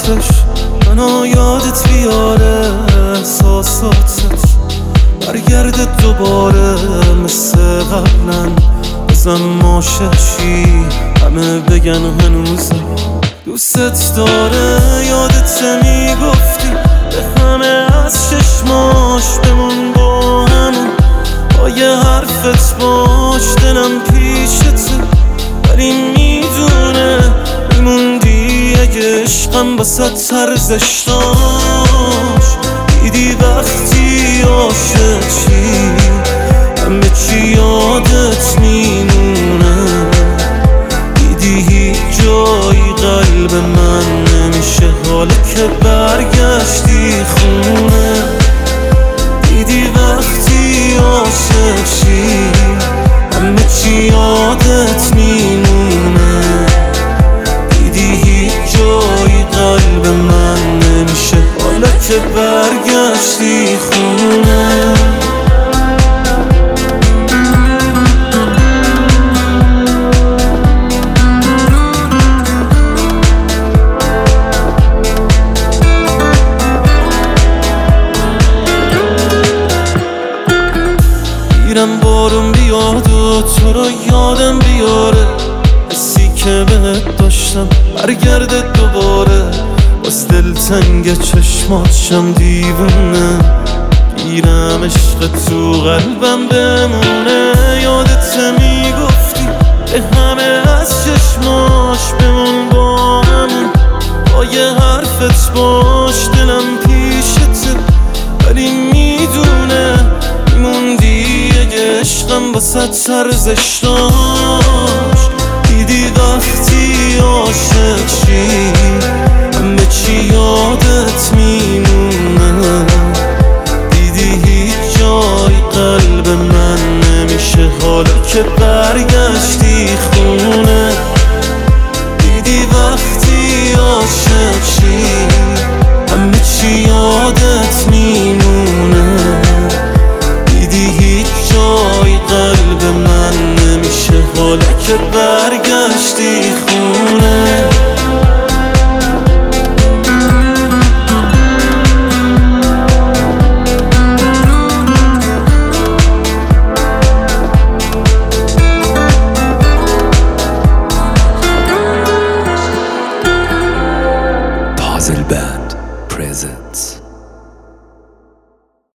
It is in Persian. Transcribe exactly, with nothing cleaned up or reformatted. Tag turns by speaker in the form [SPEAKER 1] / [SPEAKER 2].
[SPEAKER 1] عطرش منو یادت بیاره، احساساتت برگرده دوباره مثل قبلا. بزن ماششی همه بگن هنوزه دوستت داره. یادت میگفتی به همه از چشماش بمون با همون، با یه حرفت باش دلم پیشته، ولی میدونه میموندی اگه عشقم بسات ارزش داشت. دیدی وقتی عاشق چی همه چی یادت میمونه، دیدی هیچ جایی قلب من نمیشه حالا که برگشتی خونه. دیدی وقتی عاشق چی همه چی یادت میمونه، دیدی هیچ جایی قلب من نمیشه حالا که برگشتی خونه. میرم بارون بیاد و تو رو یادم بیاره، حسی که بهت داشتم برگرده دوباره. باز دلتنگ چشماتشم دیوونه، گیرم عشق تو قلبم بمونه. یادت میگفتی به همه از چشماش بمون با همون، با یه حرفت باش دلم پیشته، ولی میدونه میموندی اگه عشقم بسات ارزش داشت. دیدی وقتی عاشق چی همه چی یادت میمونه، دیدی هیچ جای قلب من نمیشه حالا که برگشتی خونه. دیدی وقتی عاشق چی همه چی یادت میمونه، دیدی هیچ جای قلب من نمیشه حالا که برگشتی خونه.
[SPEAKER 2] Puzzle Band presents